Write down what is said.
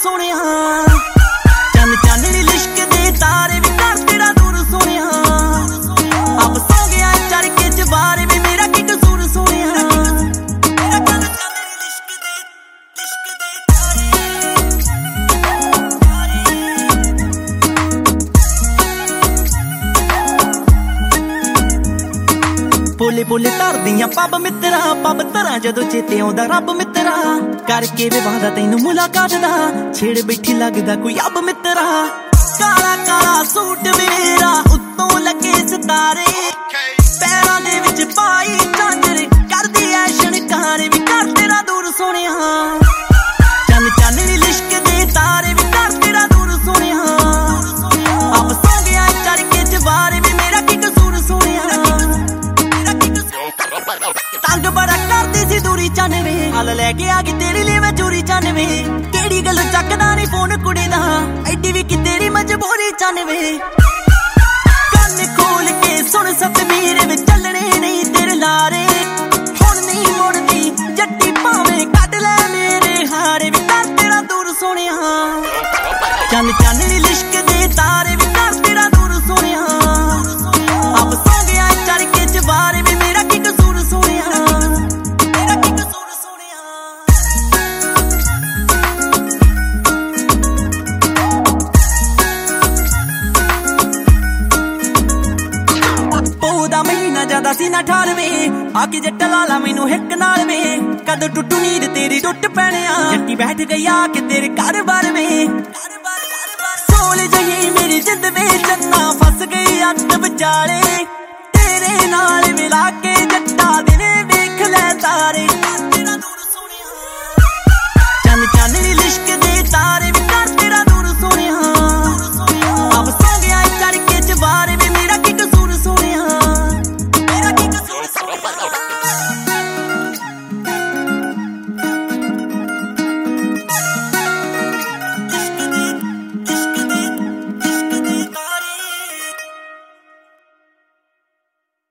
सोनिया चन चाननी लिश्क दे तारे भी कर तेरा दूर सोनिया अब सो गया चढ़ के जबारे भी मेरा की कसूर सोनिया बोले बोले तर दियां पब मित्रा पब तरा जदों चेते आउंदा रब मित्रा करके वे वादा तैनू मुलाकात दा छेड़ बैठी लगदा कोई अब मित्रा काला काला सूट मेरा उत्तों लगे सितारे पैरां दे विच पाई झांजर करदी ऐ शनकारे भी कर तेरा दूर सोनिया चन चाननी लिश्क दे तारे भी कर तेरा दूर सोनिया अब सो गया चढ़ के जबारे भी मेरा की कसूर सोनिया तंग बड़ा करदी सी दूरी चानवे हल लैके आ गई तेरे लिए मैं चोरी चानवे केड़ी गल चकदा नहीं फोन कुड़ी दा एडी भी कि तेरी मजबूरी चानवे कन खोल के सुन सतमीर में चलने नहीं तेरे लारे हुण नहीं मुड़दी जट्टी भावे कट ले मेरे हारे भी कर तेरा दूर सोनिया चन चाननी लिश्क दे तारे भी कर तेरा दूर सोनिया अब सो गया चढ़ के जबारे भी मेरा की कसूर सोनिया ज्यादा सी ना 98 आके जट लाला मैनू हिक नाल वे कदों टुटू नींद तेरी टुट पैने जट्टी बैठ गई आके तेरे घर बार में सोल जही मेरी जिंद में चन्ना फस गई अट विचाले तेरे नाल मिला के जट्टा दिने वेख ले तारे चन चाननी लिश्क दे